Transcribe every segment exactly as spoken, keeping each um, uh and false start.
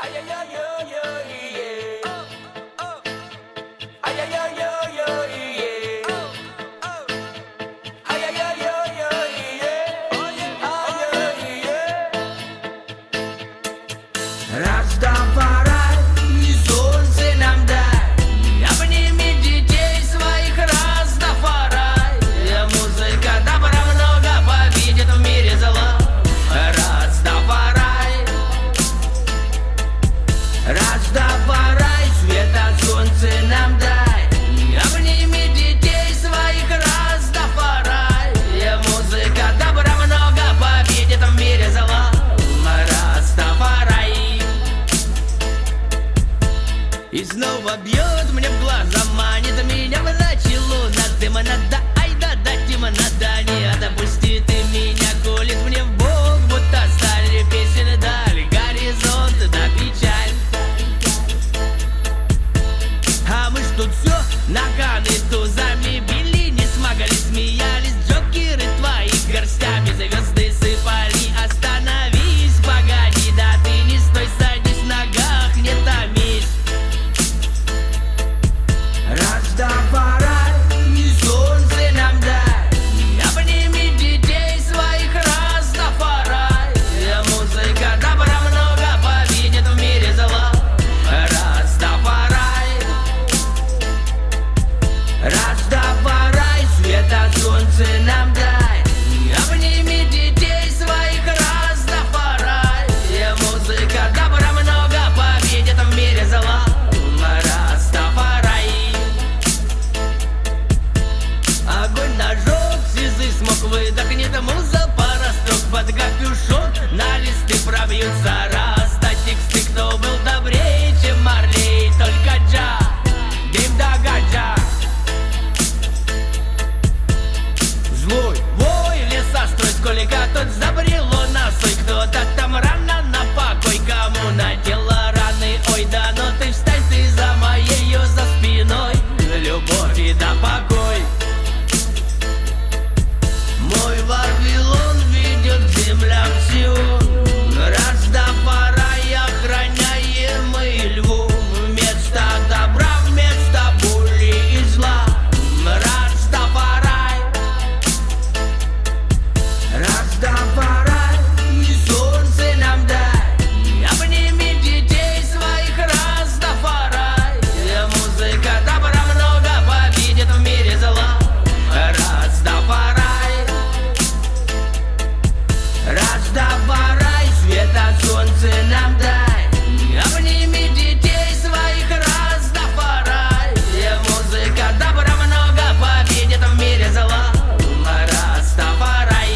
Растафарай, и солнце нам дай, обними детей своих, Растафарай. Музыка добра много победит в мире зла. Растафарай, Растафарай, света солнце нам дай, обними детей своих, Растафарай. Музыка добра много победит в мире зла. Растафарай. И снова бьет мне в глаза, манит меня в ночи луна. Дыма надо, ай да да, Дима надо, не отпусти ты меня, колет мне в бок, будто стали песен дали, горизонт да печаль. А мы ж тут все ногами тузами били, не смогли, смеялись, джокеры твои горстями звезды сыпали. Остановись, погоди, да ты не стой, садись в ногах, не томись. Растафарай, и солнце нам дай, обними детей своих, Растафарай. Музыка добра много победит в мире зла. Растафарай, Растафарай, света солнце нам дай, обними детей своих, Растафарай. Музыка добра много победит в мире зла. Растафарай. Огонь ножок, сизый смог, выдохнет муза, пара строк под капюшон, на листы пробьются раста тексты. Кто был добрее, чем Марлей, только Джа, дым да гаджа. Злой вой, леса строй, сколько тот забрело на сой. Кто-то там рано на покой, кому надела раны, ой да, но ты встань, ты за моей, за спиной, любовь и да покой. Мой Вавилон ведет к землям Сион, Растафарай, охраняемый льву. Вместо добра, вместо боли и зла. Растафарай, Растафарай, и солнце нам дай, обними детей своих, Растафарай. Музыка добра много победит в мире зла. Растафарай, Растафарай, света солнце нам дай, обними детей своих, Растафарай. Музыка добра много победит в мире зла. Растафарай.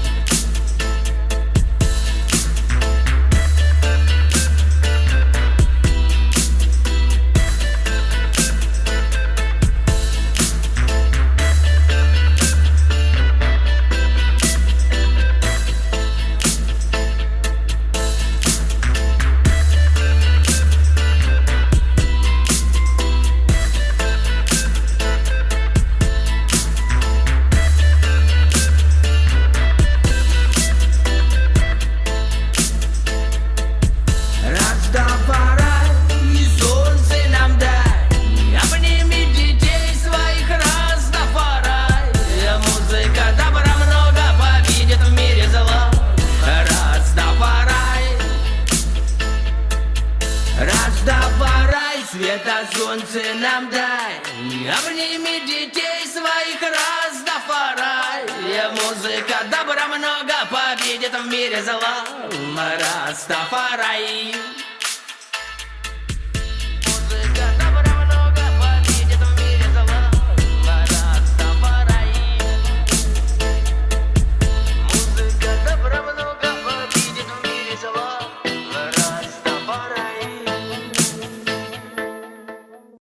Растафарай, и солнце нам дай, обними детей своих, Растафарай. Музыка добра много победит в мире зла. Растафарай, Растафарай, света солнце нам дай, обними детей своих, Растафарай. Музыка добра много победит в мире зла. Растафарай.